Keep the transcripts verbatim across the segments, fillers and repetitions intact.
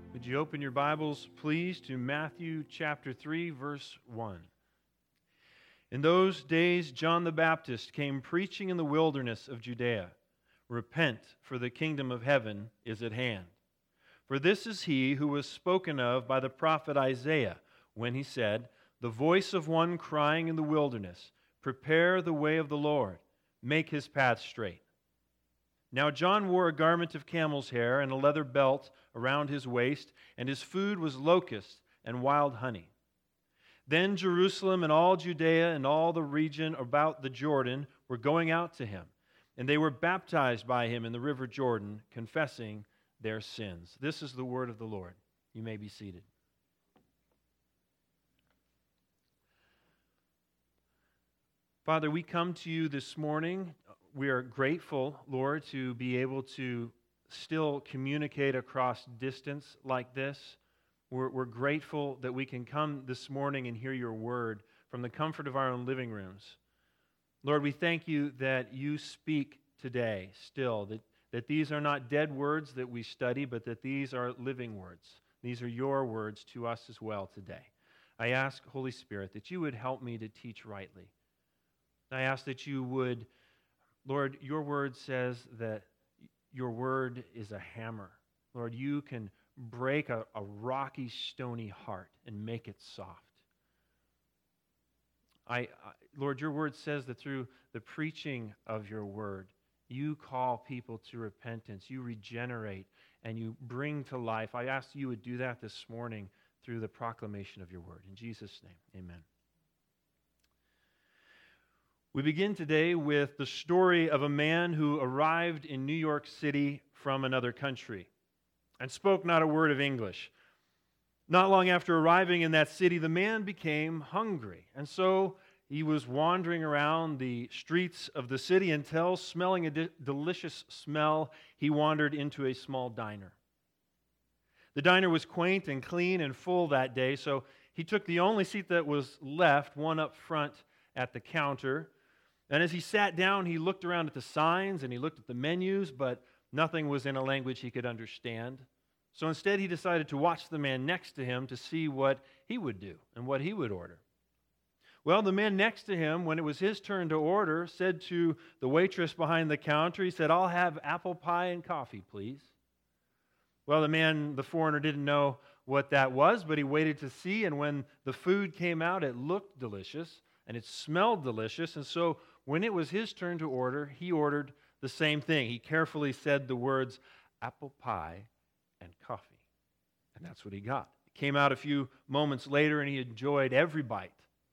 Would you open your Bibles, please, to Matthew chapter three, verse one. In those days, John the Baptist came preaching in the wilderness of Judea, "Repent, for the kingdom of heaven is at hand. For this is he who was spoken of by the prophet Isaiah, when he said, 'The voice of one crying in the wilderness, prepare the way of the Lord, make his path straight.' Now John wore a garment of camel's hair and a leather belt around his waist, and his food was locusts and wild honey. Then Jerusalem and all Judea and all the region about the Jordan were going out to him, and they were baptized by him in the river Jordan, confessing their sins." This is the word of the Lord. You may be seated. Father, we come to you this morning. We are grateful, Lord, to be able to still communicate across distance like this. We're, we're grateful that we can come this morning and hear your word from the comfort of our own living rooms. Lord, we thank you that you speak today still, that, that these are not dead words that we study, but that these are living words. These are your words to us as well today. I ask, Holy Spirit, that you would help me to teach rightly. I ask that you would, Lord, your word says that your word is a hammer. Lord, you can break a, a rocky, stony heart and make it soft. I, I, Lord, your word says that through the preaching of your word, you call people to repentance, you regenerate, and you bring to life. I ask you would do that this morning through the proclamation of your word. In Jesus' name, amen. We begin today with the story of a man who arrived in New York City from another country and spoke not a word of English. Not long after arriving in that city, the man became hungry, and so he was wandering around the streets of the city until, smelling a de- delicious smell, he wandered into a small diner. The diner was quaint and clean and full that day, so he took the only seat that was left, one up front at the counter. And as he sat down, he looked around at the signs and he looked at the menus, but nothing was in a language he could understand. So instead, he decided to watch the man next to him to see what he would do and what he would order. Well, the man next to him, when it was his turn to order, said to the waitress behind the counter, he said, "I'll have apple pie and coffee, please." Well, the man, the foreigner, didn't know what that was, but he waited to see, and when the food came out, it looked delicious and it smelled delicious, and so when it was his turn to order, he ordered the same thing. He carefully said the words, "apple pie and coffee." And that's what he got. It came out a few moments later, and he enjoyed every bite.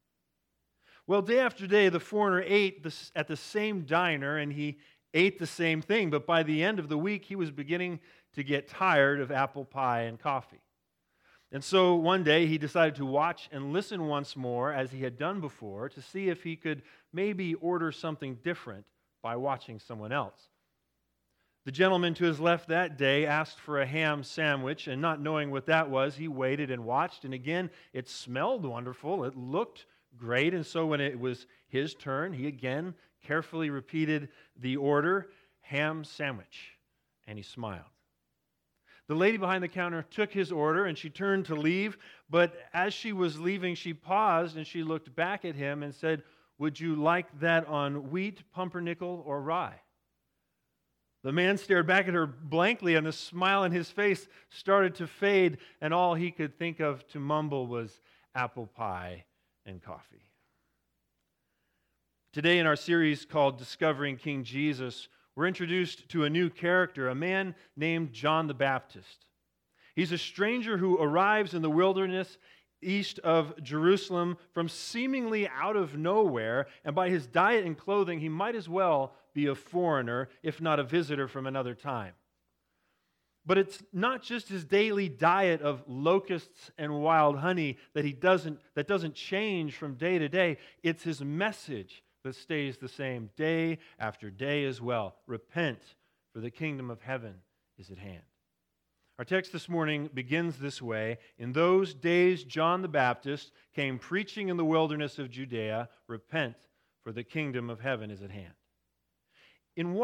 Well, day after day, the foreigner ate this at the same diner, and he ate the same thing. But by the end of the week, he was beginning to get tired of apple pie and coffee. And so one day he decided to watch and listen once more, as he had done before, to see if he could maybe order something different by watching someone else. The gentleman to his left that day asked for a ham sandwich, and not knowing what that was, he waited and watched, and again, it smelled wonderful, it looked great, and so when it was his turn, he again carefully repeated the order, "ham sandwich," and he smiled. The lady behind the counter took his order and she turned to leave, but as she was leaving, she paused and she looked back at him and said, "Would you like that on wheat, pumpernickel, or rye?" The man stared back at her blankly, and the smile on his face started to fade, and all he could think of to mumble was apple pie and coffee. Today in our series called Discovering King Jesus, we're introduced to a new character, a man named John the Baptist. He's a stranger who arrives in the wilderness east of Jerusalem from seemingly out of nowhere, and by his diet and clothing, he might as well be a foreigner, if not a visitor from another time. But it's not just his daily diet of locusts and wild honey that he doesn't that doesn't change from day to day. It's his message that stays the same day after day as well. Repent, for the kingdom of heaven is at hand. Our text this morning begins this way. In those days, John the Baptist came preaching in the wilderness of Judea, "Repent, for the kingdom of heaven is at hand." In what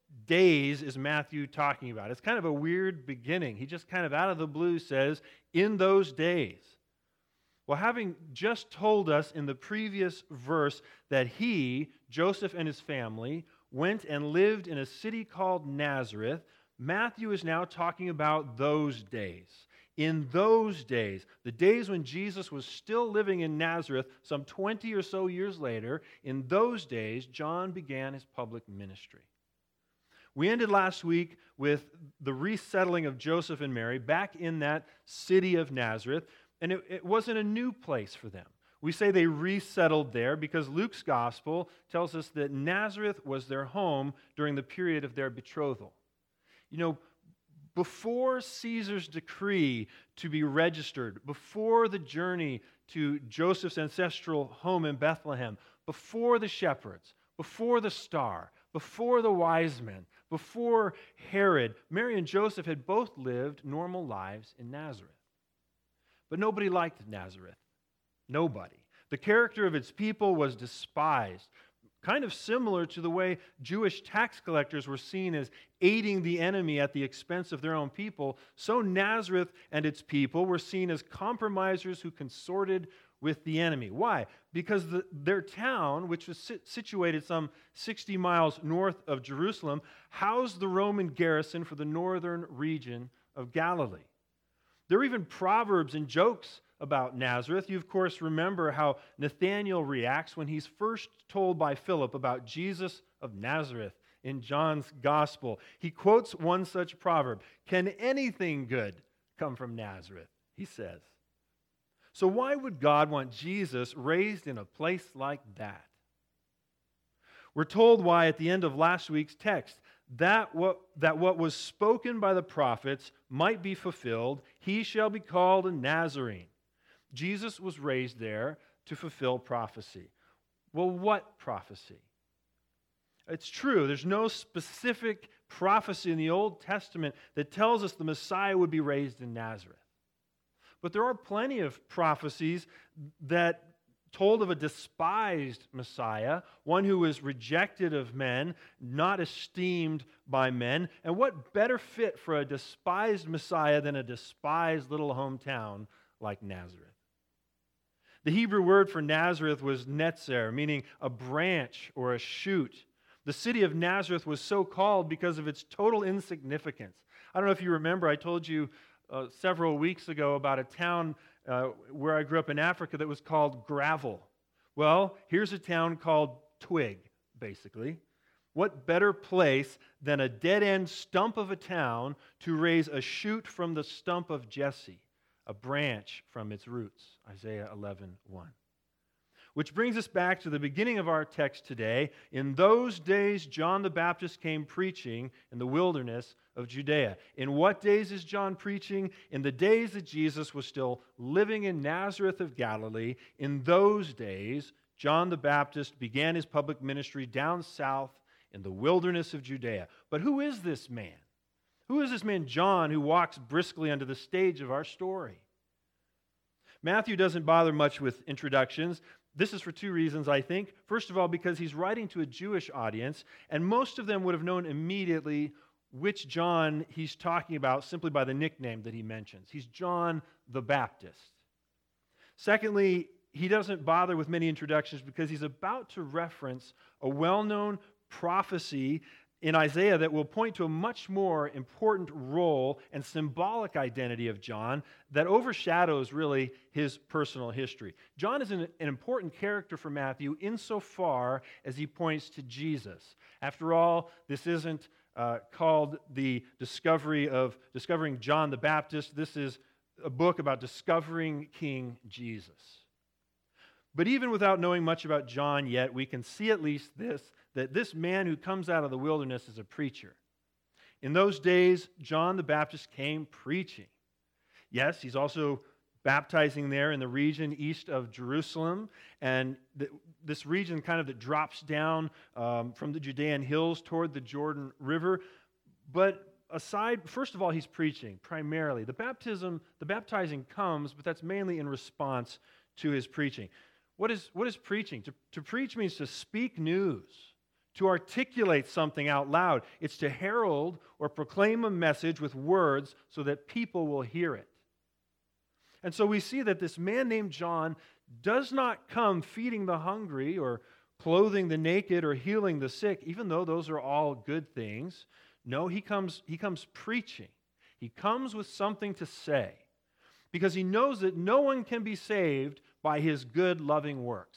days is Matthew talking about? It's kind of a weird beginning. He just kind of out of the blue says, in those days. Well, having just told us in the previous verse that he, Joseph and his family, went and lived in a city called Nazareth, Matthew is now talking about those days. In those days, the days when Jesus was still living in Nazareth, some twenty or so years later, in those days, John began his public ministry. We ended last week with the resettling of Joseph and Mary back in that city of Nazareth, and it, it wasn't a new place for them. We say they resettled there because Luke's gospel tells us that Nazareth was their home during the period of their betrothal. You know, before Caesar's decree to be registered, before the journey to Joseph's ancestral home in Bethlehem, before the shepherds, before the star, before the wise men, before Herod, Mary and Joseph had both lived normal lives in Nazareth. But nobody liked Nazareth. Nobody. The character of its people was despised, kind of similar to the way Jewish tax collectors were seen as aiding the enemy at the expense of their own people. So Nazareth and its people were seen as compromisers who consorted with the enemy. Why? Because the, their town, which was sit, situated some sixty miles north of Jerusalem, housed the Roman garrison for the northern region of Galilee. There are even proverbs and jokes about Nazareth. You, of course, remember how Nathanael reacts when he's first told by Philip about Jesus of Nazareth in John's Gospel. He quotes one such proverb, "Can anything good come from Nazareth?" he says. So why would God want Jesus raised in a place like that? We're told why at the end of last week's text. That what, that what was spoken by the prophets might be fulfilled. He shall be called a Nazarene. Jesus was raised there to fulfill prophecy. Well, what prophecy? It's true, there's no specific prophecy in the Old Testament that tells us the Messiah would be raised in Nazareth. But there are plenty of prophecies that told of a despised Messiah, one who was rejected of men, not esteemed by men. And what better fit for a despised Messiah than a despised little hometown like Nazareth? The Hebrew word for Nazareth was netzer, meaning a branch or a shoot. The city of Nazareth was so called because of its total insignificance. I don't know if you remember, I told you uh, several weeks ago about a town uh, where I grew up in Africa that was called Gravel. Well, here's a town called Twig, basically. What better place than a dead-end stump of a town to raise a shoot from the stump of Jesse, a branch from its roots, Isaiah eleven one. Which brings us back to the beginning of our text today. In those days, John the Baptist came preaching in the wilderness of Judea. In what days is John preaching? In the days that Jesus was still living in Nazareth of Galilee. In those days, John the Baptist began his public ministry down south in the wilderness of Judea. But who is this man? Who is this man, John, who walks briskly onto the stage of our story? Matthew doesn't bother much with introductions. This is for two reasons, I think. First of all, because he's writing to a Jewish audience, and most of them would have known immediately which John he's talking about simply by the nickname that he mentions. He's John the Baptist. Secondly, he doesn't bother with many introductions because he's about to reference a well-known prophecy in Isaiah that will point to a much more important role and symbolic identity of John that overshadows really his personal history. John is an, an important character for Matthew insofar as he points to Jesus. After all, this isn't uh, called the discovery of discovering John the Baptist. This is a book about discovering King Jesus. But even without knowing much about John yet, we can see at least this, that this man who comes out of the wilderness is a preacher. In those days, John the Baptist came preaching. Yes, he's also baptizing there in the region east of Jerusalem, and the, this region kind of that drops down um, from the Judean hills toward the Jordan River. But aside, first of all, he's preaching primarily. The baptism, the baptizing comes, but that's mainly in response to his preaching. What is, what is preaching? To, to preach means to speak news, to articulate something out loud. It's to herald or proclaim a message with words so that people will hear it. And so we see that this man named John does not come feeding the hungry or clothing the naked or healing the sick, even though those are all good things. No, he comes, he comes preaching. He comes with something to say because he knows that no one can be saved by his good, loving works.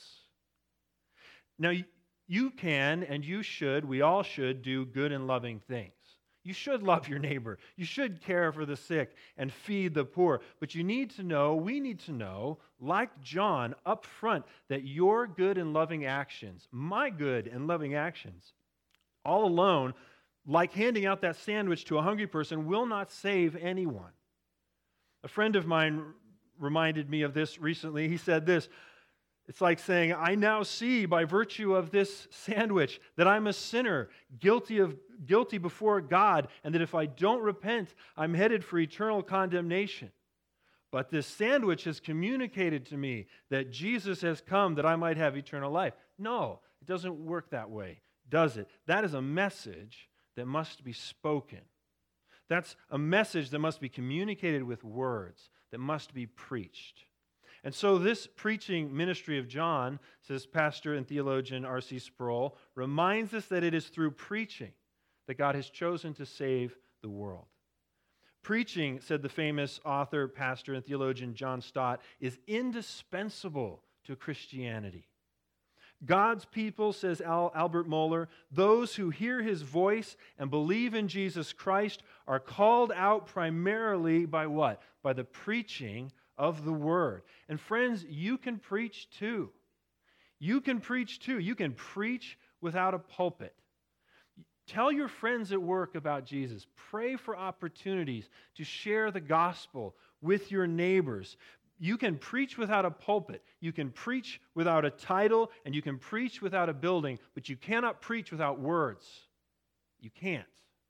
Now, you can and you should, we all should, do good and loving things. You should love your neighbor. You should care for the sick and feed the poor. But you need to know, we need to know, like John, up front, that your good and loving actions, my good and loving actions, all alone, like handing out that sandwich to a hungry person, will not save anyone. A friend of mine reminded me of this recently. He said this, it's like saying, I now see by virtue of this sandwich that I'm a sinner, guilty of guilty before God, and that if I don't repent, I'm headed for eternal condemnation. But this sandwich has communicated to me that Jesus has come that I might have eternal life. No, it doesn't work that way, does it? That is a message that must be spoken. That's a message that must be communicated with words, that must be preached. And so this preaching ministry of John, says pastor and theologian R C Sproul, reminds us that it is through preaching that God has chosen to save the world. Preaching, said the famous author, pastor, and theologian John Stott, is indispensable to Christianity. God's people, says Al- Albert Mohler, those who hear his voice and believe in Jesus Christ are called out primarily by what? By the preaching of the Word. And friends, you can preach too. You can preach too. You can preach without a pulpit. Tell your friends at work about Jesus. Pray for opportunities to share the gospel with your neighbors. You can preach without a pulpit. You can preach without a title, and you can preach without a building, but you cannot preach without words. You can't.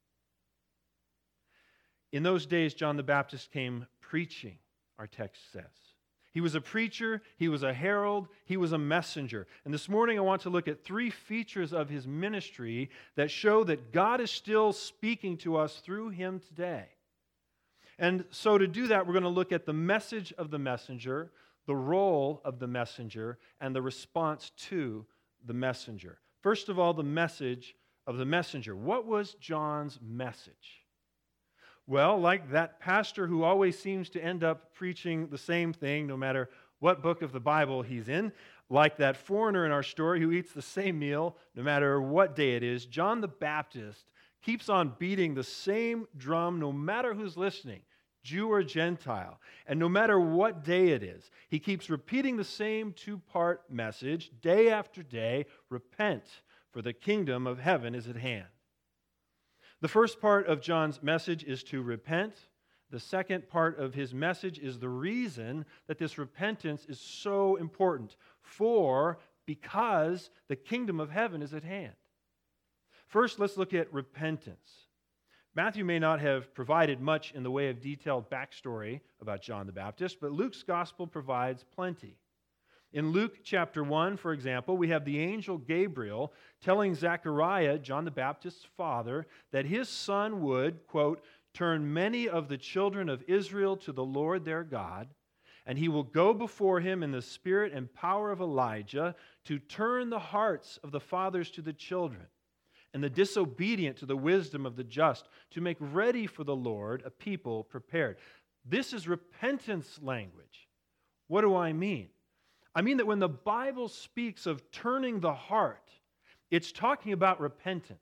In those days, John the Baptist came preaching, our text says. He was a preacher, he was a herald, he was a messenger. And this morning I want to look at three features of his ministry that show that God is still speaking to us through him today. And so to do that, we're going to look at the message of the messenger, the role of the messenger, and the response to the messenger. First of all, the message of the messenger. What was John's message? Well, like that pastor who always seems to end up preaching the same thing no matter what book of the Bible he's in, like that foreigner in our story who eats the same meal no matter what day it is, John the Baptist keeps on beating the same drum no matter who's listening, Jew or Gentile, and no matter what day it is. He keeps repeating the same two-part message day after day: repent, for the kingdom of heaven is at hand. The first part of John's message is to repent. The second part of his message is the reason that this repentance is so important. For, because the kingdom of heaven is at hand. First, let's look at repentance. Matthew may not have provided much in the way of detailed backstory about John the Baptist, but Luke's gospel provides plenty. In Luke chapter one, for example, we have the angel Gabriel telling Zechariah, John the Baptist's father, that his son would, quote, turn many of the children of Israel to the Lord their God, and he will go before him in the spirit and power of Elijah to turn the hearts of the fathers to the children, and the disobedient to the wisdom of the just, to make ready for the Lord a people prepared. This is repentance language. What do I mean? I mean that when the Bible speaks of turning the heart, it's talking about repentance.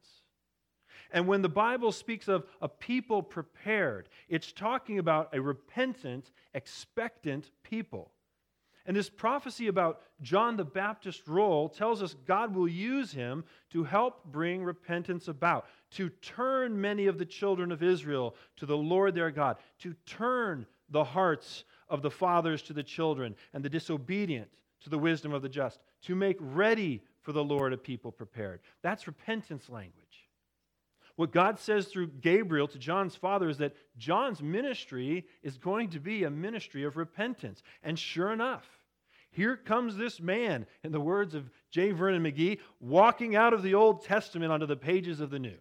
And when the Bible speaks of a people prepared, it's talking about a repentant, expectant people. And this prophecy about John the Baptist's role tells us God will use him to help bring repentance about, to turn many of the children of Israel to the Lord their God, to turn the hearts of the fathers to the children and the disobedient to the wisdom of the just, to make ready for the Lord a people prepared. That's repentance language. What God says through Gabriel to John's father is that John's ministry is going to be a ministry of repentance. And sure enough, Here comes this man, in the words of J. Vernon McGee, walking out of the Old Testament onto the pages of the New.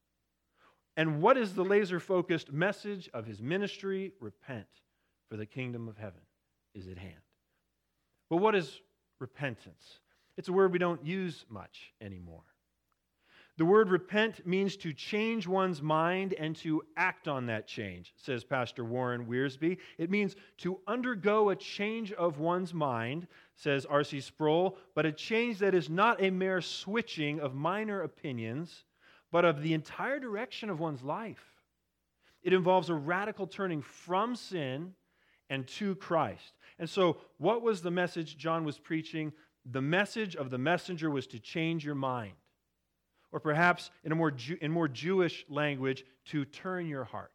And what is the laser-focused message of his ministry? Repent, for the kingdom of heaven is at hand. But what is repentance? It's a word we don't use much anymore. The word repent means to change one's mind and to act on that change, says Pastor Warren Wiersbe. It means to undergo a change of one's mind, says R C Sproul, but a change that is not a mere switching of minor opinions, but of the entire direction of one's life. It involves a radical turning from sin and to Christ. And so, what was the message John was preaching? The message of the messenger was to change your mind. Or perhaps in a more Jew, in more Jewish language, to turn your heart.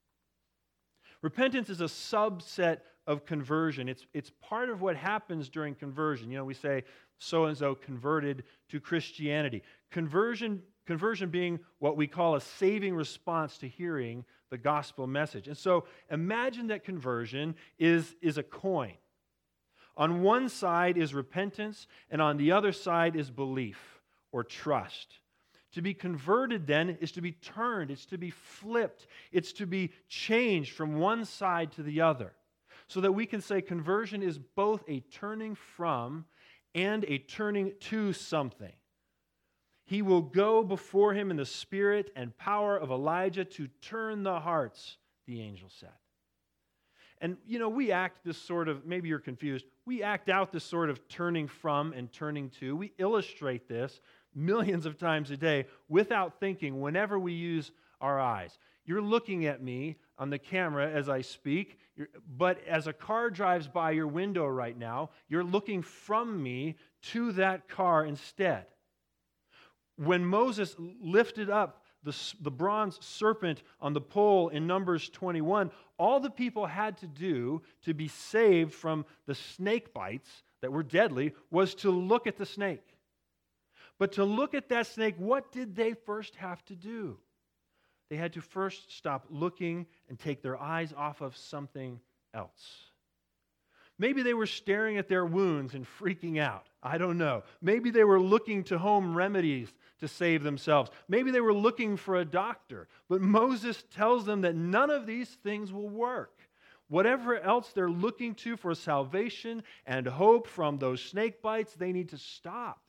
Repentance is a subset of conversion. It's, it's part of what happens during conversion. You know, we say so-and-so converted to Christianity. Conversion, conversion being what we call a saving response to hearing the gospel message. And so imagine that conversion is, is a coin. On one side is repentance, and on the other side is belief or trust. To be converted, then, is to be turned. It's to be flipped. It's to be changed from one side to the other. So that we can say conversion is both a turning from and a turning to something. He will go before him in the spirit and power of Elijah to turn the hearts, the angel said. And, you know, we act this sort of, maybe you're confused, we act out this sort of turning from and turning to. We illustrate this millions of times a day without thinking whenever we use our eyes. You're looking at me on the camera as I speak, but as a car drives by your window right now, you're looking from me to that car instead. When Moses lifted up the, the bronze serpent on the pole in Numbers twenty-one, all the people had to do to be saved from the snake bites that were deadly was to look at the snake. But to look at that snake, what did they first have to do? They had to first stop looking and take their eyes off of something else. Maybe they were staring at their wounds and freaking out. I don't know. Maybe they were looking to home remedies to save themselves. Maybe they were looking for a doctor. But Moses tells them that none of these things will work. Whatever else they're looking to for salvation and hope from those snake bites, they need to stop.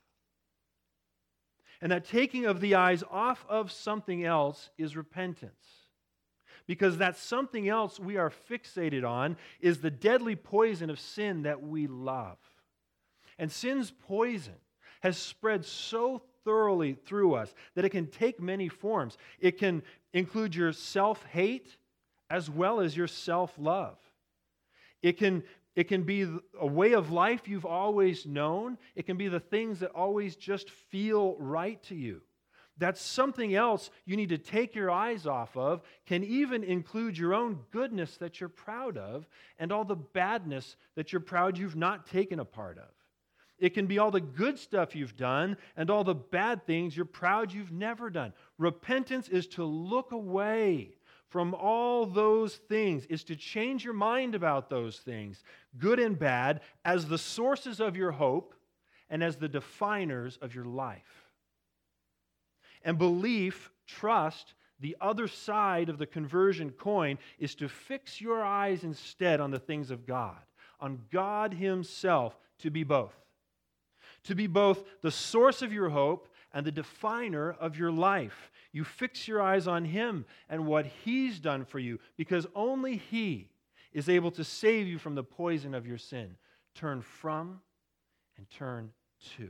And that taking of the eyes off of something else is repentance. Because that something else we are fixated on is the deadly poison of sin that we love. And sin's poison has spread so thoroughly through us that it can take many forms. It can include your self-hate as well as your self-love. It can It can be a way of life you've always known. It can be the things that always just feel right to you. That's something else you need to take your eyes off of, can even include your own goodness that you're proud of and all the badness that you're proud you've not taken a part of. It can be all the good stuff you've done and all the bad things you're proud you've never done. Repentance is to look away from all those things, is to change your mind about those things, good and bad, as the sources of your hope and as the definers of your life. And belief, trust, the other side of the conversion coin, is to fix your eyes instead on the things of God, on God Himself, to be both. To be both the source of your hope and the definer of your life. You fix your eyes on Him and what He's done for you, because only He is able to save you from the poison of your sin. Turn from and turn to.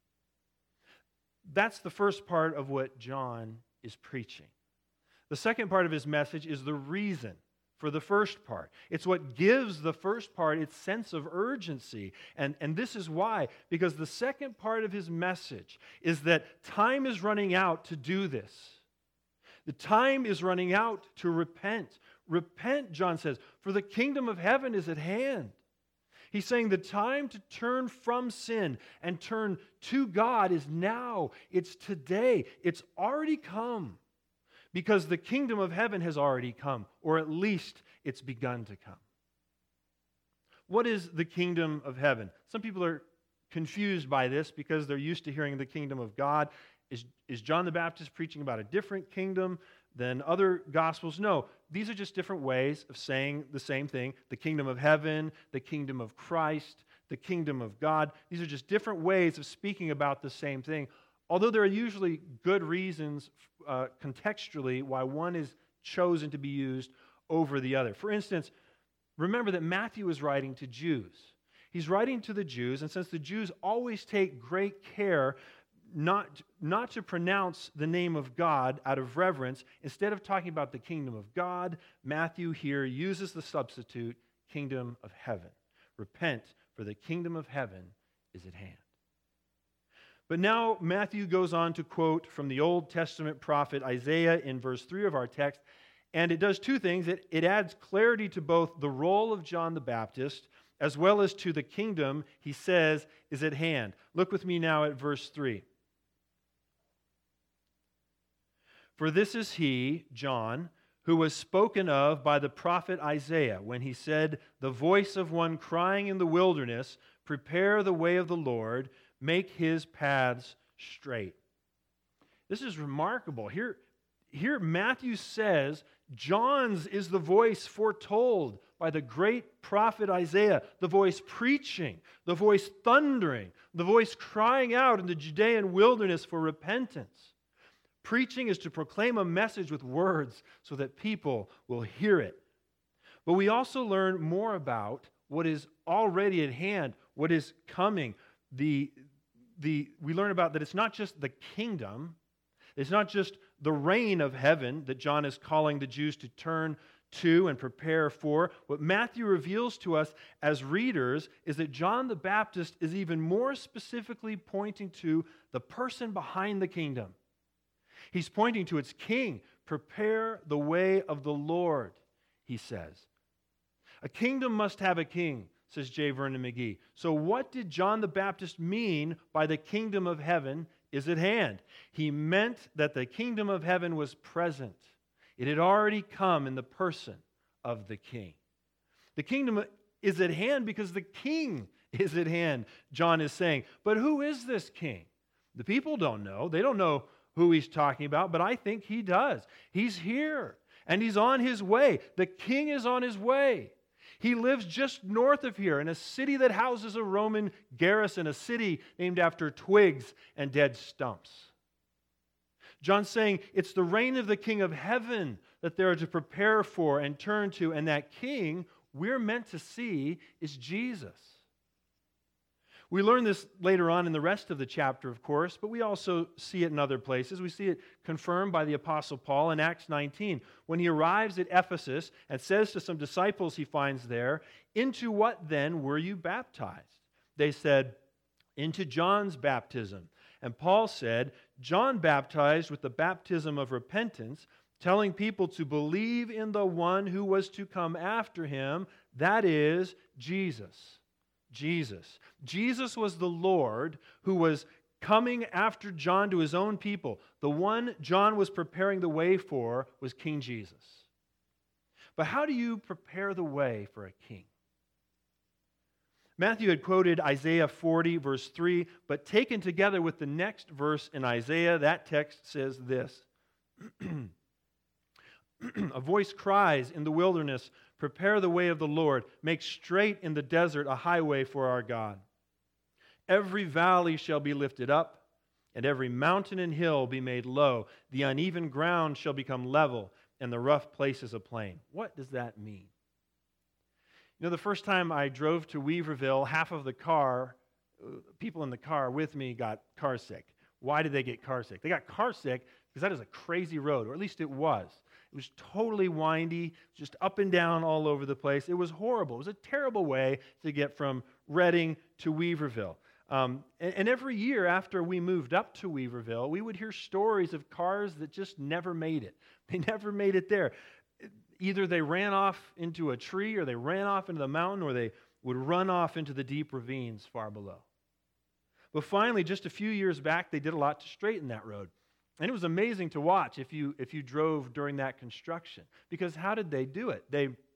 That's the first part of what John is preaching. The second part of his message is the reason for the first part. It's what gives the first part its sense of urgency. And, and this is why. Because the second part of his message is that time is running out to do this. The time is running out to repent. Repent, John says, for the kingdom of heaven is at hand. He's saying the time to turn from sin and turn to God is now. It's today. It's already come. Because the kingdom of heaven has already come, or at least it's begun to come. What is the kingdom of heaven? Some people are confused by this because they're used to hearing the kingdom of God. Is, is John the Baptist preaching about a different kingdom than other gospels? No, these are just different ways of saying the same thing. The kingdom of heaven, the kingdom of Christ, the kingdom of God. These are just different ways of speaking about the same thing. Although there are usually good reasons uh, contextually why one is chosen to be used over the other. For instance, remember that Matthew is writing to Jews. He's writing to the Jews, and since the Jews always take great care not, not to pronounce the name of God out of reverence, instead of talking about the kingdom of God, Matthew here uses the substitute kingdom of heaven. Repent, for the kingdom of heaven is at hand. But now Matthew goes on to quote from the Old Testament prophet Isaiah in verse three of our text, and it does two things. It, it adds clarity to both the role of John the Baptist as well as to the kingdom he says is at hand. Look with me now at verse three. For this is he, John, who was spoken of by the prophet Isaiah when he said, "The voice of one crying in the wilderness, prepare the way of the Lord, make his paths straight." This is remarkable. Here, here Matthew says John's is the voice foretold by the great prophet Isaiah, the voice preaching, the voice thundering, the voice crying out in the Judean wilderness for repentance. Preaching is to proclaim a message with words so that people will hear it. But we also learn more about what is already at hand, what is coming. The, the, we learn about that it's not just the kingdom, it's not just the reign of heaven that John is calling the Jews to turn to and prepare for. What Matthew reveals to us as readers is that John the Baptist is even more specifically pointing to the person behind the kingdom. He's pointing to its king. Prepare the way of the Lord, he says. A kingdom must have a king, says J. Vernon McGee. So what did John the Baptist mean by the kingdom of heaven is at hand? He meant that the kingdom of heaven was present. It had already come in the person of the king. The kingdom is at hand because the king is at hand, John is saying. But who is this king? The people don't know. They don't know who he's talking about, but I think he does. He's here, and he's on his way. The king is on his way. He lives just north of here in a city that houses a Roman garrison, a city named after twigs and dead stumps. John's saying it's the reign of the King of heaven that they're to prepare for and turn to, and that king we're meant to see is Jesus. We learn this later on in the rest of the chapter, of course, but we also see it in other places. We see it confirmed by the Apostle Paul in Acts nineteen, when he arrives at Ephesus and says to some disciples he finds there, "Into what then were you baptized?" They said, "Into John's baptism." And Paul said, "John baptized with the baptism of repentance, telling people to believe in the one who was to come after him, that is, Jesus." Jesus. Jesus was the Lord who was coming after John to his own people. The one John was preparing the way for was King Jesus. But how do you prepare the way for a king? Matthew had quoted Isaiah forty, verse three, but taken together with the next verse in Isaiah, that text says this. A voice cries in the wilderness, "Prepare the way of the Lord. Make straight in the desert a highway for our God. Every valley shall be lifted up, and every mountain and hill be made low. The uneven ground shall become level, and the rough places a plain." What does that mean? You know, the first time I drove to Weaverville, half of the car, people in the car with me got car sick. Why did they get car sick? They got car sick because that is a crazy road, or at least it was. It was totally windy, just up and down all over the place. It was horrible. It was a terrible way to get from Reading to Weaverville. Um, and, and every year after we moved up to Weaverville, we would hear stories of cars that just never made it. They never made it there. Either they ran off into a tree, or they ran off into the mountain, or they would run off into the deep ravines far below. But finally, just a few years back, they did a lot to straighten that road. And it was amazing to watch if you if you drove during that construction. Because how did they do it? They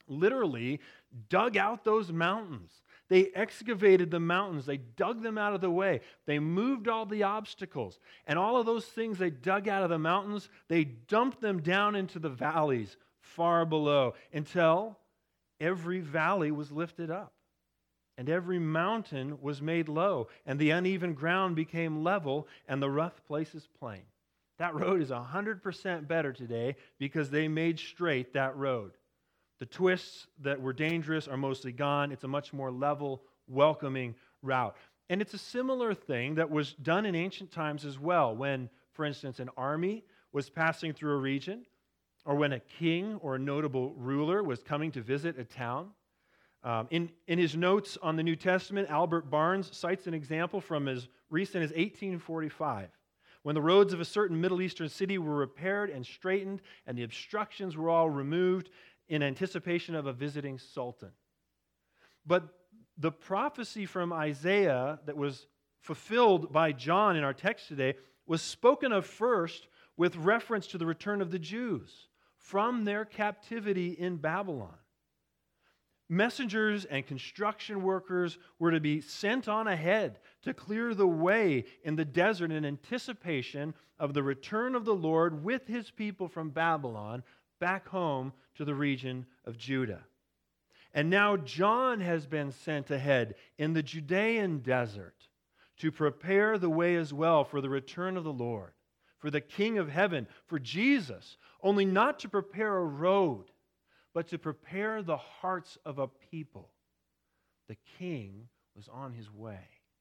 literally dug out those mountains. They excavated the mountains. They dug them out of the way. They moved all the obstacles. And all of those things they dug out of the mountains, they dumped them down into the valleys far below until every valley was lifted up and every mountain was made low and the uneven ground became level and the rough places plain. That road is one hundred percent better today because they made straight that road. The twists that were dangerous are mostly gone. It's a much more level, welcoming route. And it's a similar thing that was done in ancient times as well when, for instance, an army was passing through a region or when a king or a notable ruler was coming to visit a town. Um, in, in his notes on the New Testament, Albert Barnes cites an example from as recent as eighteen forty-five. When the roads of a certain Middle Eastern city were repaired and straightened and the obstructions were all removed in anticipation of a visiting sultan. But the prophecy from Isaiah that was fulfilled by John in our text today was spoken of first with reference to the return of the Jews from their captivity in Babylon. Messengers and construction workers were to be sent on ahead to clear the way in the desert in anticipation of the return of the Lord with his people from Babylon back home to the region of Judah. And now John has been sent ahead in the Judean desert to prepare the way as well for the return of the Lord, for the King of heaven, for Jesus, only not to prepare a road, but to prepare the hearts of a people. The King was on his way.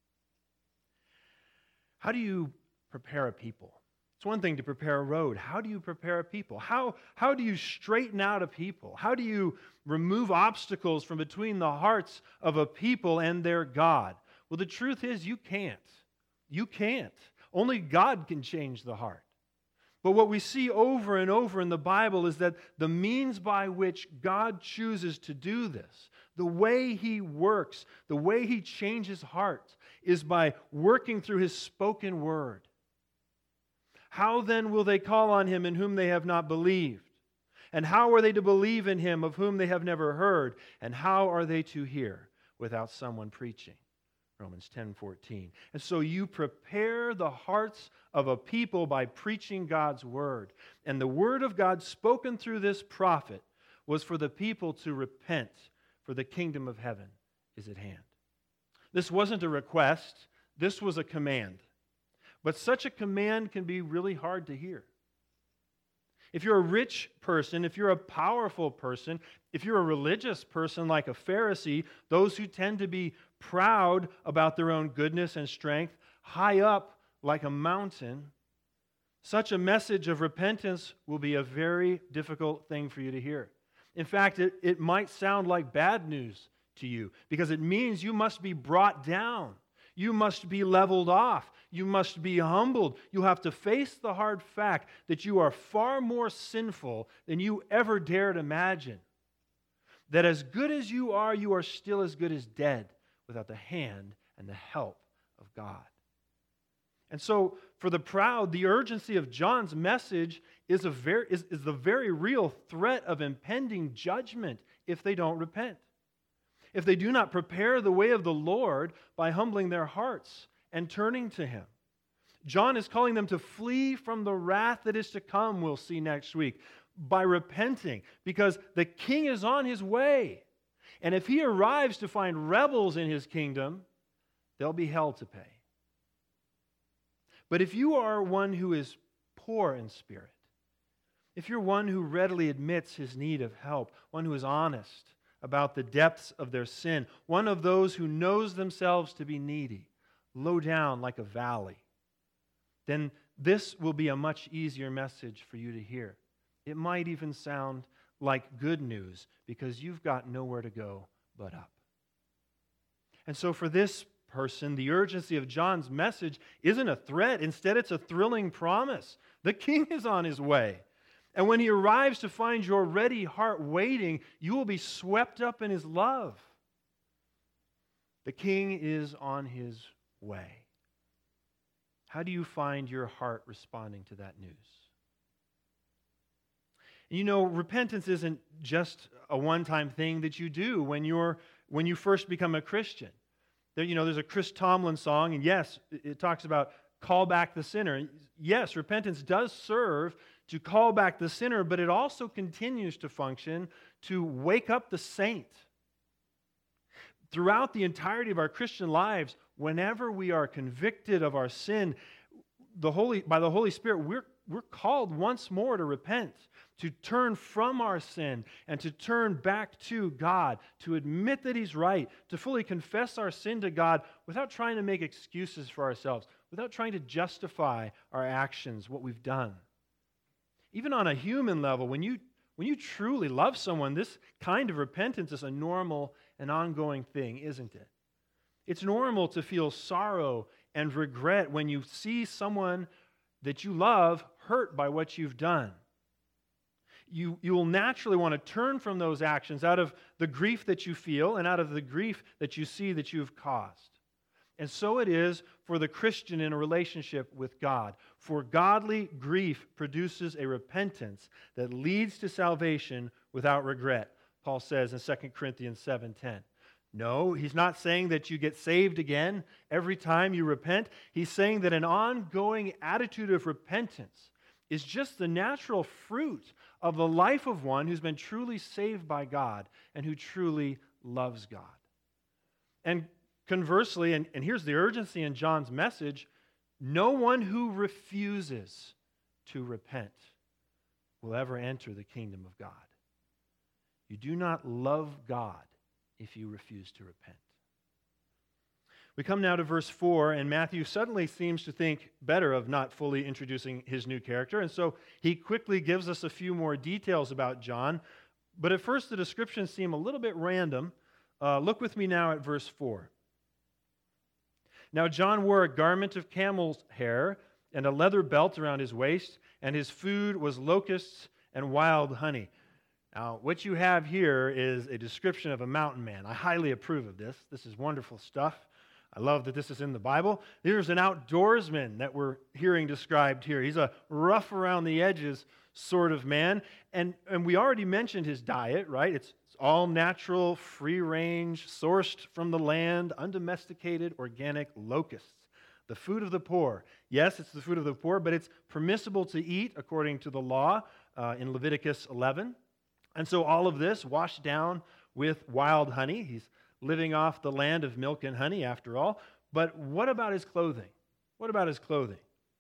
How do you prepare a people? It's one thing to prepare a road. How do you prepare a people? How, how do you straighten out a people? How do you remove obstacles from between the hearts of a people and their God? Well, the truth is you can't. You can't. Only God can change the heart. But what we see over and over in the Bible is that the means by which God chooses to do this, the way He works, the way He changes hearts, is by working through His spoken word. How then will they call on Him in whom they have not believed? And how are they to believe in Him of whom they have never heard? And how are they to hear without someone preaching? Romans ten fourteen. And so you prepare the hearts of a people by preaching God's word. And the word of God spoken through this prophet was for the people to repent, for the kingdom of heaven is at hand. This wasn't a request, this was a command. But such a command can be really hard to hear. If you're a rich person, if you're a powerful person, if you're a religious person like a Pharisee, those who tend to be proud about their own goodness and strength, high up like a mountain, such a message of repentance will be a very difficult thing for you to hear. In fact, it, it might sound like bad news to you because it means you must be brought down. You must be leveled off. You must be humbled. You have to face the hard fact that you are far more sinful than you ever dared imagine. That as good as you are, you are still as good as dead without the hand and the help of God. And so, for the proud, the urgency of John's message is, a very, is, is the very real threat of impending judgment if they don't repent. If they do not prepare the way of the Lord by humbling their hearts and turning to Him. John is calling them to flee from the wrath that is to come, we'll see next week, by repenting, because the king is on his way. And if he arrives to find rebels in his kingdom, there'll be hell to pay. But if you are one who is poor in spirit, if you're one who readily admits his need of help, one who is honest about the depths of their sin, one of those who knows themselves to be needy, low down like a valley, then this will be a much easier message for you to hear. It might even sound like good news because you've got nowhere to go but up. And so for this person, the urgency of John's message isn't a threat. Instead, it's a thrilling promise. The king is on his way. And when he arrives to find your ready heart waiting, you will be swept up in his love. The king is on his way. How do you find your heart responding to that news? You know, repentance isn't just a one-time thing that you do when you're when you first become a Christian. There, you know, there's a Chris Tomlin song, and yes, it talks about call back the sinner. Yes, repentance does serve to call back the sinner, but it also continues to function to wake up the saint. Throughout the entirety of our Christian lives, whenever we are convicted of our sin, the Holy by the Holy Spirit, we're we're called once more to repent, to turn from our sin and to turn back to God, to admit that He's right, to fully confess our sin to God without trying to make excuses for ourselves, without trying to justify our actions, what we've done. Even on a human level, when you when you truly love someone, this kind of repentance is a normal and ongoing thing, isn't it? It's normal to feel sorrow and regret when you see someone that you love hurt by what you've done. You, you will naturally want to turn from those actions out of the grief that you feel and out of the grief that you see that you've caused. And so it is for the Christian in a relationship with God. For godly grief produces a repentance that leads to salvation without regret, Paul says in Second Corinthians seven ten. No, he's not saying that you get saved again every time you repent. He's saying that an ongoing attitude of repentance is just the natural fruit of the life of one who's been truly saved by God and who truly loves God. And conversely, and, and here's the urgency in John's message, no one who refuses to repent will ever enter the kingdom of God. You do not love God if you refuse to repent. We come now to verse four, and Matthew suddenly seems to think better of not fully introducing his new character, and so he quickly gives us a few more details about John. But at first, the descriptions seem a little bit random. Uh, look with me now at verse four. Now John wore a garment of camel's hair and a leather belt around his waist, and his food was locusts and wild honey. Now, what you have here is a description of a mountain man. I highly approve of this. This is wonderful stuff. I love that this is in the Bible. There's an outdoorsman that we're hearing described here. He's a rough around the edges sort of man. And, and we already mentioned his diet, right? It's, it's all natural, free range, sourced from the land, undomesticated, organic locusts. The food of the poor. Yes, it's the food of the poor, but it's permissible to eat according to the law uh, in Leviticus eleven. And so all of this washed down with wild honey. He's living off the land of milk and honey after all. But what about his clothing? What about his clothing?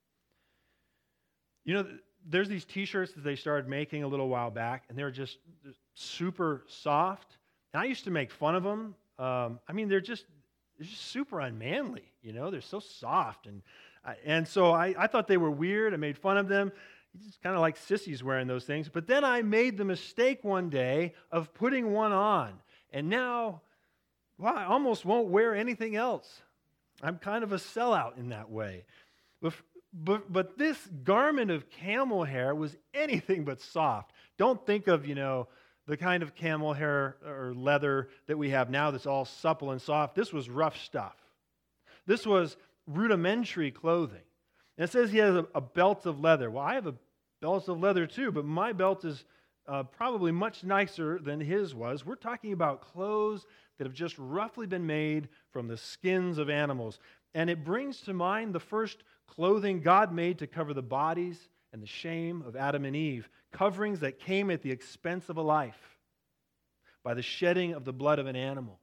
You know, there's these t-shirts that they started making a little while back, and they're just super soft. And I used to make fun of them. Um, I mean, they're just, they're just super unmanly, you know? They're so soft. And, and so I, I thought they were weird. I made fun of them. It's kind of like sissies wearing those things. But then I made the mistake one day of putting one on. And now, well, I almost won't wear anything else. I'm kind of a sellout in that way. But, but, but this garment of camel hair was anything but soft. Don't think of, you know, the kind of camel hair or leather that we have now that's all supple and soft. This was rough stuff. This was rudimentary clothing. And it says he has a, a belt of leather. Well, I have a belt of leather too, but my belt is uh, probably much nicer than his was. We're talking about clothes that have just roughly been made from the skins of animals. And it brings to mind the first clothing God made to cover the bodies and the shame of Adam and Eve, coverings that came at the expense of a life by the shedding of the blood of an animal.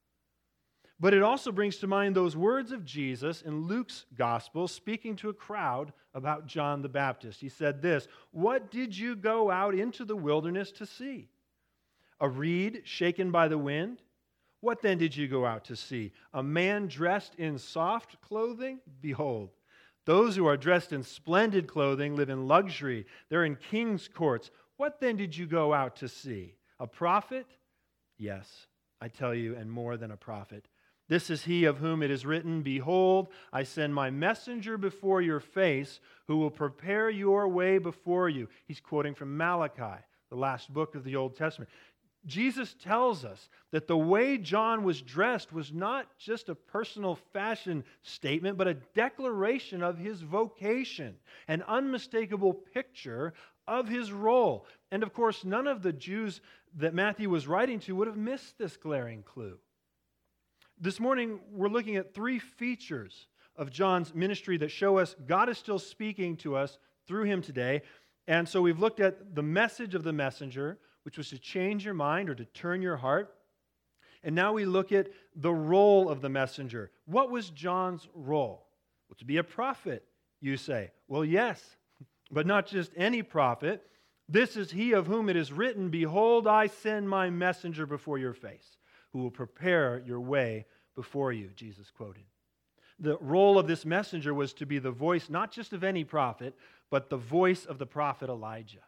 But it also brings to mind those words of Jesus in Luke's gospel speaking to a crowd about John the Baptist. He said this, "What did you go out into the wilderness to see? A reed shaken by the wind? What then did you go out to see? A man dressed in soft clothing? Behold, those who are dressed in splendid clothing live in luxury. They're in king's courts. What then did you go out to see? A prophet? Yes, I tell you, and more than a prophet. This is he of whom it is written, 'Behold, I send my messenger before your face, who will prepare your way before you.'" He's quoting from Malachi, the last book of the Old Testament. Jesus tells us that the way John was dressed was not just a personal fashion statement, but a declaration of his vocation, an unmistakable picture of his role. And of course, none of the Jews that Matthew was writing to would have missed this glaring clue. This morning, we're looking at three features of John's ministry that show us God is still speaking to us through him today. And so we've looked at the message of the messenger, which was to change your mind or to turn your heart. And now we look at the role of the messenger. What was John's role? Well, to be a prophet, you say. Well, yes, but not just any prophet. This is he of whom it is written, "Behold, I send my messenger before your face, who will prepare your way before you," Jesus quoted. The role of this messenger was to be the voice not just of any prophet, but the voice of the prophet Elijah.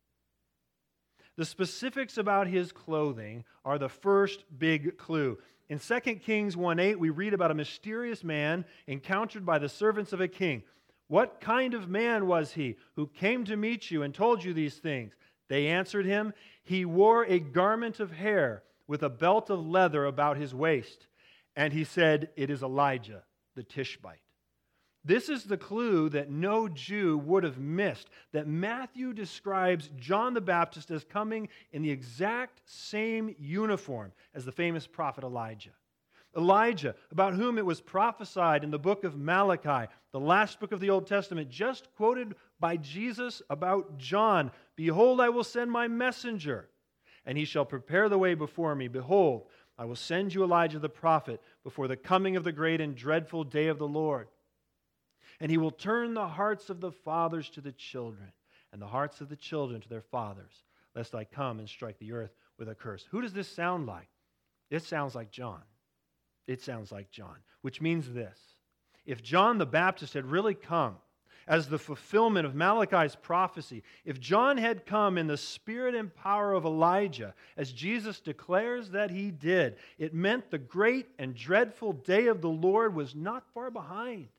The specifics about his clothing are the first big clue. In Second Kings one eight, we read about a mysterious man encountered by the servants of a king. "What kind of man was he who came to meet you and told you these things?" They answered him, "He wore a garment of hair with a belt of leather about his waist." And he said, "It is Elijah, the Tishbite." This is the clue that no Jew would have missed, that Matthew describes John the Baptist as coming in the exact same uniform as the famous prophet Elijah. Elijah, about whom it was prophesied in the book of Malachi, the last book of the Old Testament, just quoted by Jesus about John. "Behold, I will send my messenger, and he shall prepare the way before me. Behold, I will send you Elijah the prophet before the coming of the great and dreadful day of the Lord. And he will turn the hearts of the fathers to the children, and the hearts of the children to their fathers, lest I come and strike the earth with a curse." Who does this sound like? It sounds like John. It sounds like John, which means this. If John the Baptist had really come as the fulfillment of Malachi's prophecy, if John had come in the spirit and power of Elijah, as Jesus declares that he did, it meant the great and dreadful day of the Lord was not far behind.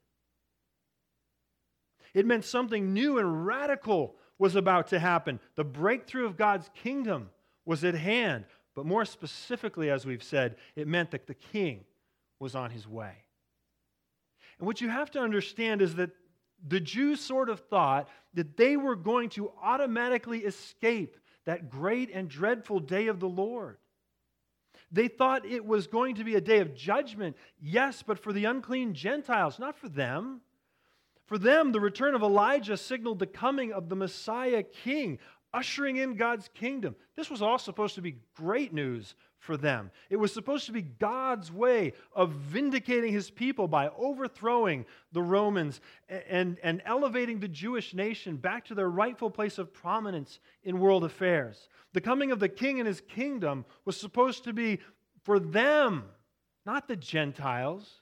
It meant something new and radical was about to happen. The breakthrough of God's kingdom was at hand. But more specifically, as we've said, it meant that the king was on his way. And what you have to understand is that the Jews sort of thought that they were going to automatically escape that great and dreadful day of the Lord. They thought it was going to be a day of judgment, yes, but for the unclean Gentiles, not for them. For them, the return of Elijah signaled the coming of the Messiah King, ushering in God's kingdom. This was all supposed to be great news for them. It was supposed to be God's way of vindicating his people by overthrowing the Romans and, and elevating the Jewish nation back to their rightful place of prominence in world affairs. The coming of the king and his kingdom was supposed to be for them, not the Gentiles.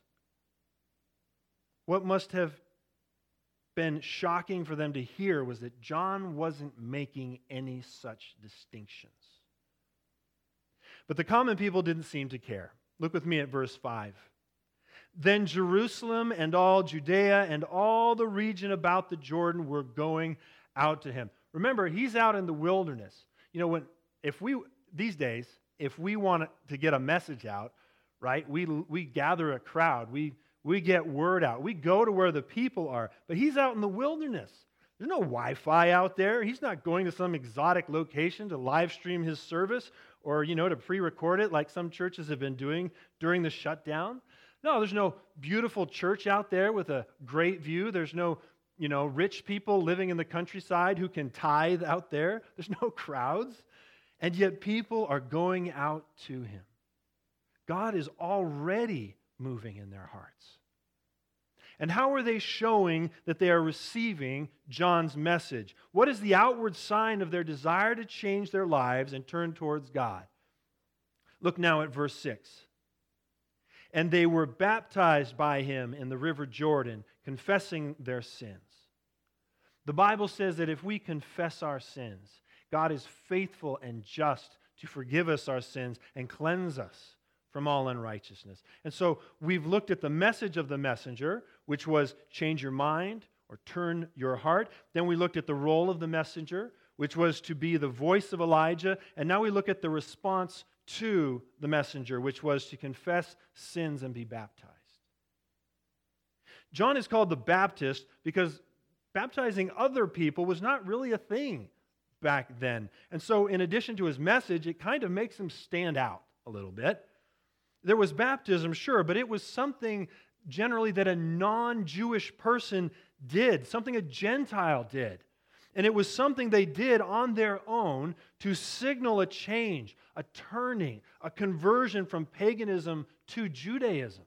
What must have been shocking for them to hear was that John wasn't making any such distinctions. But the common people didn't seem to care. Look with me at verse five. "Then Jerusalem and all Judea and all the region about the Jordan were going out to him." Remember, he's out in the wilderness. You know, when if we these days, if we want to get a message out, right, we we gather a crowd. We We get word out. We go to where the people are. But he's out in the wilderness. There's no Wi-Fi out there. He's not going to some exotic location to live stream his service or, you know, to pre-record it like some churches have been doing during the shutdown. No, there's no beautiful church out there with a great view. There's no, you know, rich people living in the countryside who can tithe out there. There's no crowds. And yet people are going out to him. God is already moving in their hearts. And how are they showing that they are receiving John's message? What is the outward sign of their desire to change their lives and turn towards God? Look now at verse six. "And they were baptized by him in the river Jordan, confessing their sins." The Bible says that if we confess our sins, God is faithful and just to forgive us our sins and cleanse us from all unrighteousness. And so we've looked at the message of the messenger, which was change your mind or turn your heart. Then we looked at the role of the messenger, which was to be the voice of Elijah. And now we look at the response to the messenger, which was to confess sins and be baptized. John is called the Baptist because baptizing other people was not really a thing back then. And so in addition to his message, it kind of makes him stand out a little bit. There was baptism, sure, but it was something generally that a non-Jewish person did, something a Gentile did. And it was something they did on their own to signal a change, a turning, a conversion from paganism to Judaism.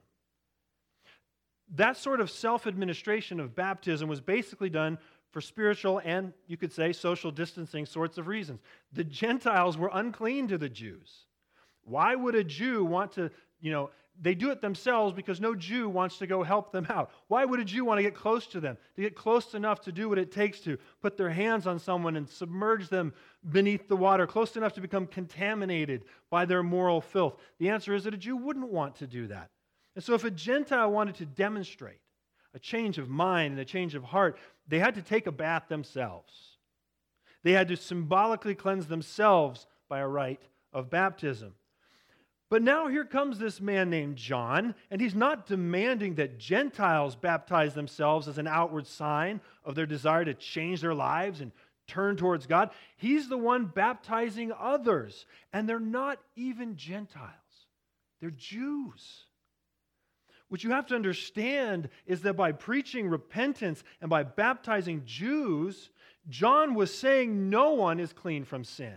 That sort of self-administration of baptism was basically done for spiritual and, you could say, social distancing sorts of reasons. The Gentiles were unclean to the Jews. Why would a Jew want to, you know, they do it themselves because no Jew wants to go help them out. Why would a Jew want to get close to them? To get close enough to do what it takes to put their hands on someone and submerge them beneath the water, close enough to become contaminated by their moral filth? The answer is that a Jew wouldn't want to do that. And so if a Gentile wanted to demonstrate a change of mind and a change of heart, they had to take a bath themselves. They had to symbolically cleanse themselves by a rite of baptism. But now here comes this man named John, and he's not demanding that Gentiles baptize themselves as an outward sign of their desire to change their lives and turn towards God. He's the one baptizing others, and they're not even Gentiles. They're Jews. What you have to understand is that by preaching repentance and by baptizing Jews, John was saying no one is clean from sin.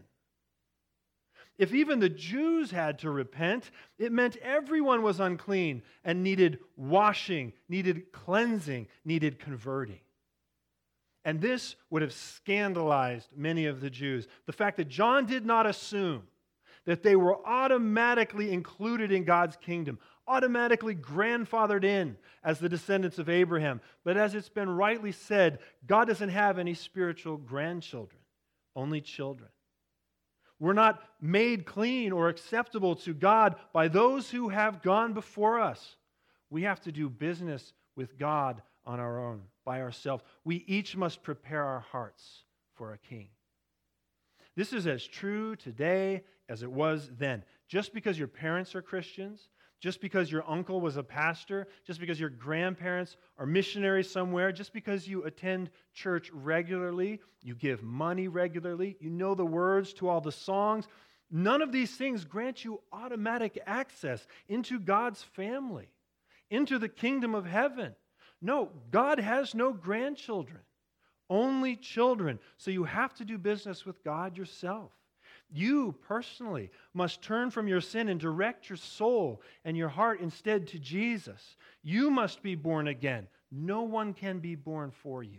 If even the Jews had to repent, it meant everyone was unclean and needed washing, needed cleansing, needed converting. And this would have scandalized many of the Jews. The fact that John did not assume that they were automatically included in God's kingdom, automatically grandfathered in as the descendants of Abraham. But as it's been rightly said, God doesn't have any spiritual grandchildren, only children. We're not made clean or acceptable to God by those who have gone before us. We have to do business with God on our own, by ourselves. We each must prepare our hearts for a king. This is as true today as it was then. Just because your parents are Christians, just because your uncle was a pastor, just because your grandparents are missionaries somewhere, just because you attend church regularly, you give money regularly, you know the words to all the songs, none of these things grant you automatic access into God's family, into the kingdom of heaven. No, God has no grandchildren, only children. So you have to do business with God yourself. You personally must turn from your sin and direct your soul and your heart instead to Jesus. You must be born again. No one can be born for you.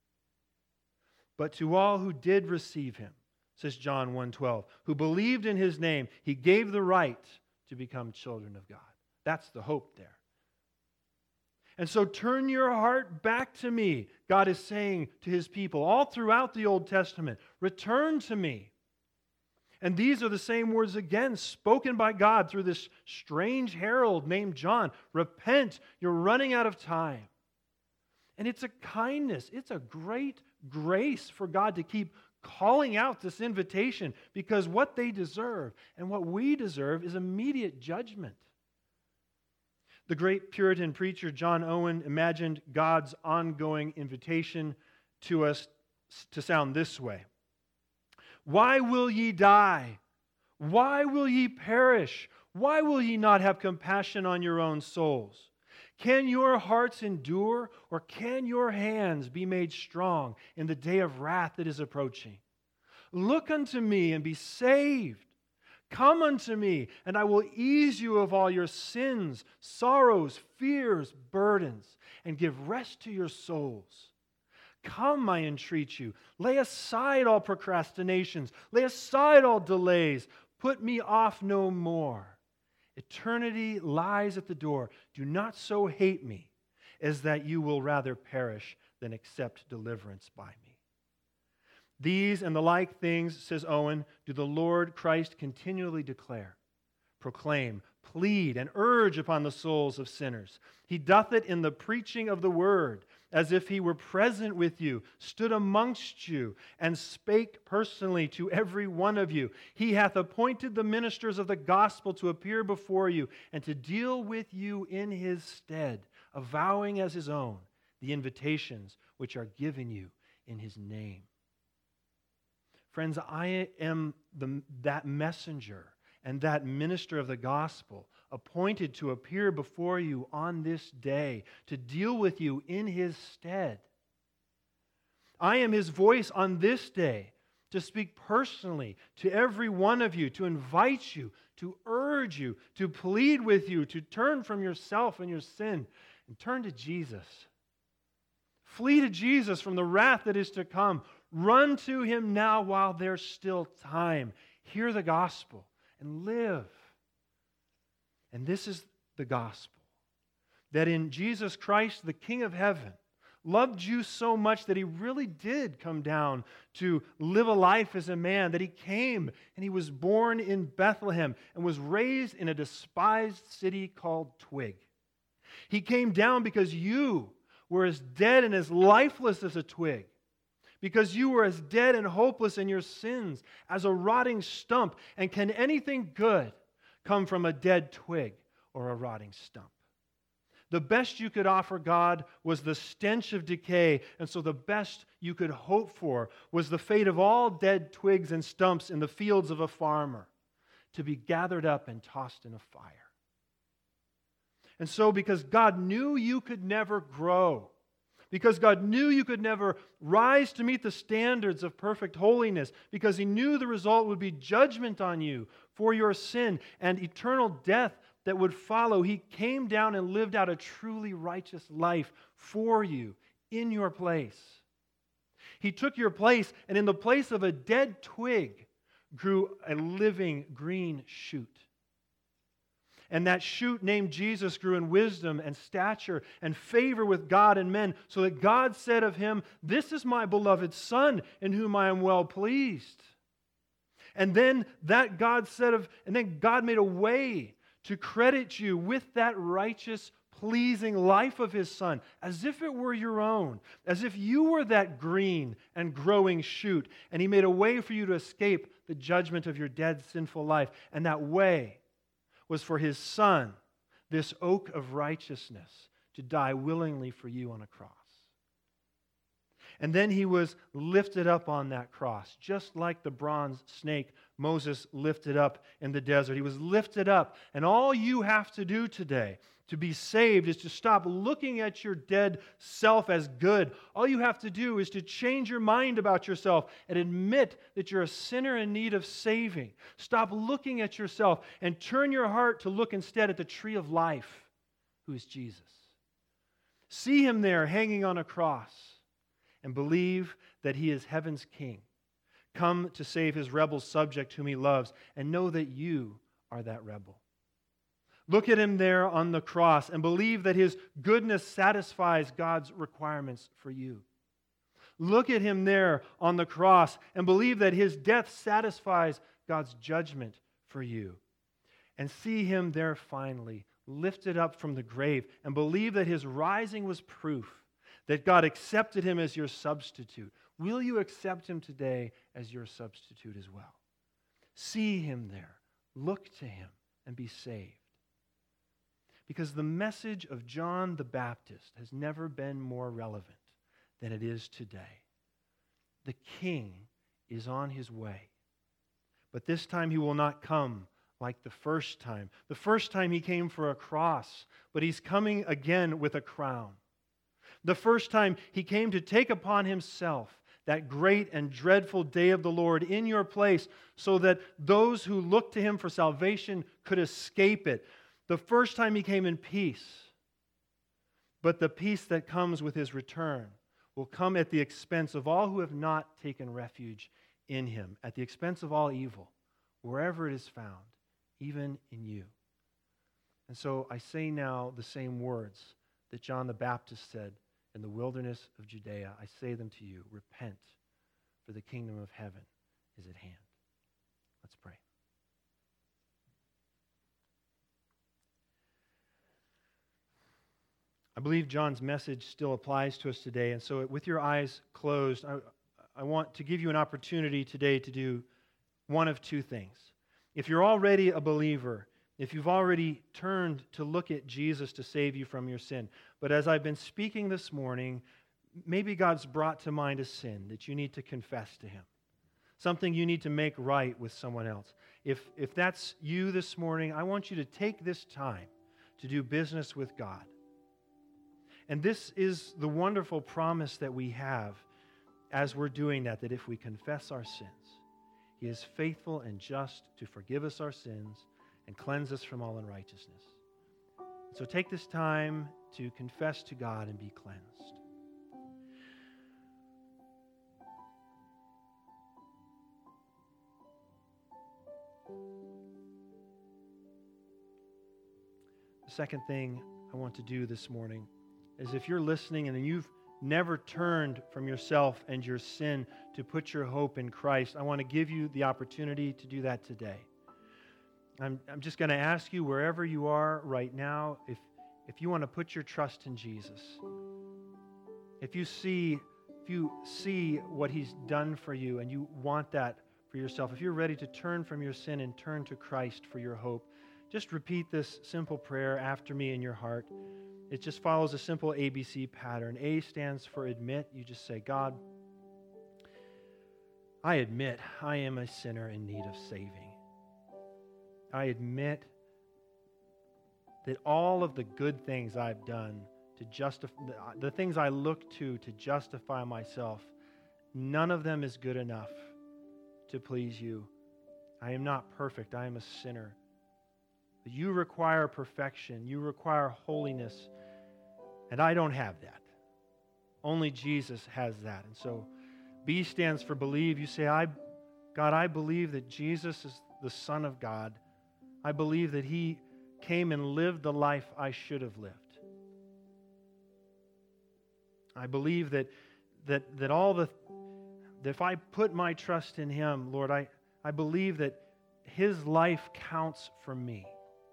But to all who did receive him, says John one twelve, who believed in his name, he gave the right to become children of God. That's the hope there. And so turn your heart back to me, God is saying to his people all throughout the Old Testament. Return to me. And these are the same words again spoken by God through this strange herald named John. Repent, you're running out of time. And it's a kindness, it's a great grace for God to keep calling out this invitation, because what they deserve and what we deserve is immediate judgment. The great Puritan preacher John Owen imagined God's ongoing invitation to us to sound this way. Why will ye die? Why will ye perish? Why will ye not have compassion on your own souls? Can your hearts endure, or can your hands be made strong in the day of wrath that is approaching? Look unto me and be saved. Come unto me, and I will ease you of all your sins, sorrows, fears, burdens, and give rest to your souls. Come, I entreat you, lay aside all procrastinations, lay aside all delays, put me off no more. Eternity lies at the door. Do not so hate me as that you will rather perish than accept deliverance by me. These and the like things, says Owen, do the Lord Christ continually declare, proclaim, plead, and urge upon the souls of sinners. He doth it in the preaching of the word, as if he were present with you, stood amongst you, and spake personally to every one of you. He hath appointed the ministers of the gospel to appear before you and to deal with you in his stead, avowing as his own the invitations which are given you in his name. Friends, I am the, that messenger and that minister of the gospel appointed to appear before you on this day to deal with you in His stead. I am His voice on this day to speak personally to every one of you, to invite you, to urge you, to plead with you, to turn from yourself and your sin and turn to Jesus. Flee to Jesus from the wrath that is to come. Run to Him now while there's still time. Hear the gospel and live. And this is the gospel, that in Jesus Christ, the King of heaven, loved you so much that He really did come down to live a life as a man, that He came and He was born in Bethlehem and was raised in a despised city called Twig. He came down because you were as dead and as lifeless as a twig, because you were as dead and hopeless in your sins as a rotting stump. And can anything good come from a dead twig or a rotting stump? The best you could offer God was the stench of decay, and so the best you could hope for was the fate of all dead twigs and stumps in the fields of a farmer, to be gathered up and tossed in a fire. And so because God knew you could never grow, because God knew you could never rise to meet the standards of perfect holiness, because He knew the result would be judgment on you for your sin and eternal death that would follow, He came down and lived out a truly righteous life for you in your place. He took your place, and in the place of a dead twig grew a living green shoot. And that shoot named Jesus grew in wisdom and stature and favor with God and men, so that God said of Him, "This is my beloved Son, in whom I am well pleased." And then that God said of, and then God made a way to credit you with that righteous, pleasing life of His Son, as if it were your own, as if you were that green and growing shoot, and He made a way for you to escape the judgment of your dead, sinful life. And that way was for His Son, this oak of righteousness, to die willingly for you on a cross. And then He was lifted up on that cross, just like the bronze snake Moses lifted up in the desert. He was lifted up, and all you have to do today to be saved is to stop looking at your dead self as good. All you have to do is to change your mind about yourself and admit that you're a sinner in need of saving. Stop looking at yourself and turn your heart to look instead at the tree of life, who is Jesus. See Him there hanging on a cross and believe that He is heaven's King, come to save His rebel subject whom He loves, and know that you are that rebel. Look at Him there on the cross and believe that His goodness satisfies God's requirements for you. Look at Him there on the cross and believe that His death satisfies God's judgment for you. And see Him there finally, lifted up from the grave, and believe that His rising was proof that God accepted Him as your substitute. Will you accept Him today as your substitute as well? See Him there, look to Him, and be saved. Because the message of John the Baptist has never been more relevant than it is today. The King is on His way. But this time He will not come like the first time. The first time He came for a cross, but He's coming again with a crown. The first time He came to take upon Himself that great and dreadful day of the Lord in your place, so that those who look to Him for salvation could escape it. The first time He came in peace, but the peace that comes with His return will come at the expense of all who have not taken refuge in Him, at the expense of all evil, wherever it is found, even in you. And so I say now the same words that John the Baptist said in the wilderness of Judea. I say them to you: repent, for the kingdom of heaven is at hand. Let's pray. I believe John's message still applies to us today, and so with your eyes closed, I, I want to give you an opportunity today to do one of two things. If you're already a believer, if you've already turned to look at Jesus to save you from your sin, but as I've been speaking this morning, maybe God's brought to mind a sin that you need to confess to Him. something you need to make right with someone else. If, if that's you this morning, I want you to take this time to do business with God. And this is the wonderful promise that we have as we're doing that, that if we confess our sins, He is faithful and just to forgive us our sins and cleanse us from all unrighteousness. So take this time to confess to God and be cleansed. The second thing I want to do this morning is, if you're listening and you've never turned from yourself and your sin to put your hope in Christ, I want to give you the opportunity to do that today. I'm, I'm just going to ask you, wherever you are right now, if, if you want to put your trust in Jesus. If you see, if you see what He's done for you and you want that for yourself, if you're ready to turn from your sin and turn to Christ for your hope, just repeat this simple prayer after me in your heart. It just follows a simple A B C pattern. A stands for admit. You just say, God, I admit I am a sinner in need of saving. I admit that all of the good things I've done to justify, the things I look to to justify myself, none of them is good enough to please you. I am not perfect. I am a sinner. You require perfection. You require holiness. And I don't have that. Only Jesus has that. And so B stands for believe. You say, I, God, I believe that Jesus is the Son of God. I believe that He came and lived the life I should have lived. I believe that that that all the that if I put my trust in Him, Lord, I, I believe that His life counts for me.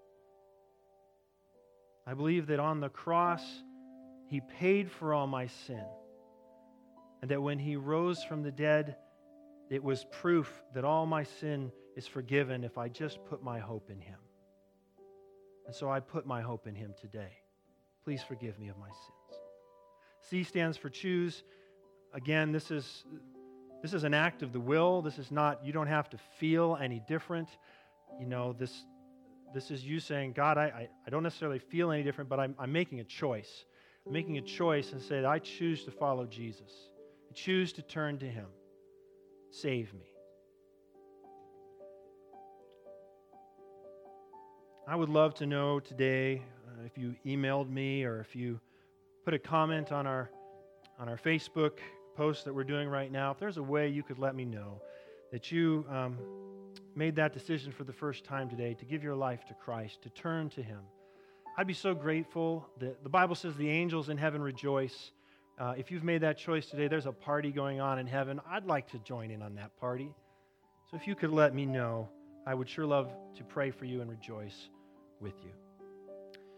I believe that on the cross, He paid for all my sin. And that when He rose from the dead, it was proof that all my sin is forgiven if I just put my hope in Him. And so I put my hope in Him today. Please forgive me of my sins. C stands for choose. Again, this is, this is an act of the will. This is not, you don't have to feel any different. You know, this... This is you saying, God, I, I, I don't necessarily feel any different, but I'm, I'm making a choice. I'm making a choice and say that I choose to follow Jesus. I choose to turn to Him. Save me. I would love to know today, uh, if you emailed me or if you put a comment on our, on our Facebook post that we're doing right now, if there's a way you could let me know that you... Um, made that decision for the first time today to give your life to Christ, to turn to Him. I'd be so grateful. That the Bible says the angels in heaven rejoice. Uh, if you've made that choice today, there's a party going on in heaven. I'd like to join in on that party. So if you could let me know, I would sure love to pray for you and rejoice with you.